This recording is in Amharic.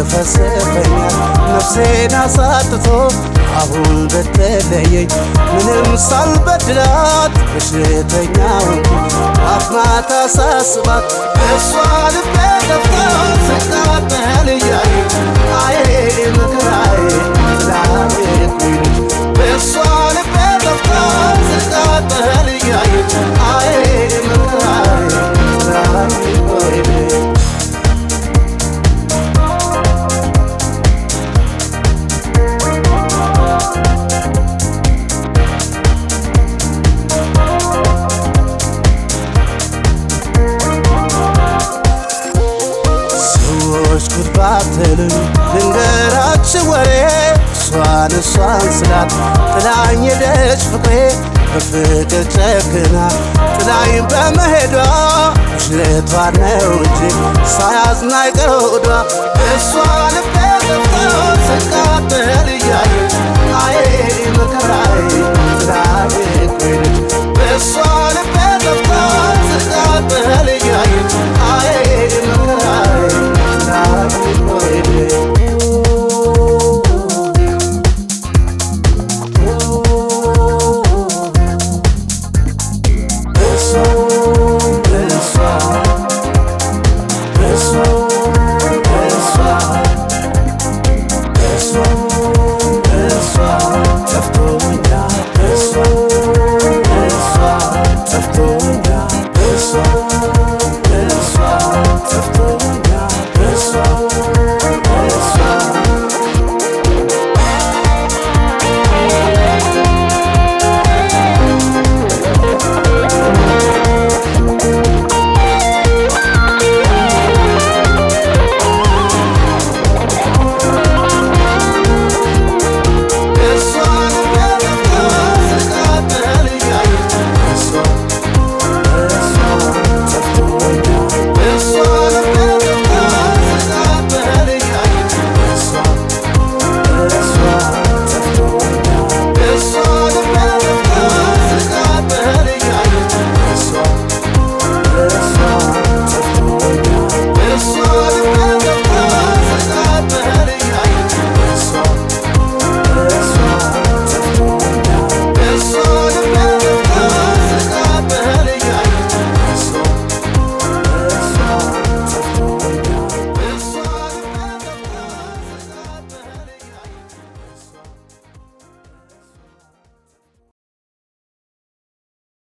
ይንሰፈሰፈኛል ነፍሴን አሳጥቶ አሁን በተለየኝ ምንም ሳልበድላት በሽተኛውን ማታ ማታ ሳስባት እሷ ልቤ ጠፍታ ስቃጠል እያየች አዬ መከራዬ ስላየኩኝ እሷ ልቤ ጠፍታ ስቃጠል እያየች አዬ መከራዬ ስላየኩኝ ባትሉኝ ልንገራችሁ ወሬ እሷን ስላት ጥላኝ ሄደች ፍቅሬ በፍቅር ጨክና ጥላኝ በመሄዷ ውሸቷን ነው እንጂ ሳያዝን አይቀር ሆዷ እሷ ልቤ ጠፍታ ስቃጠል እያየች አዬ መከራዬ ስላየኩኝ እሷ ልቤ ጠፍታ ስቃጠል እያየች አዬ መከራዬ So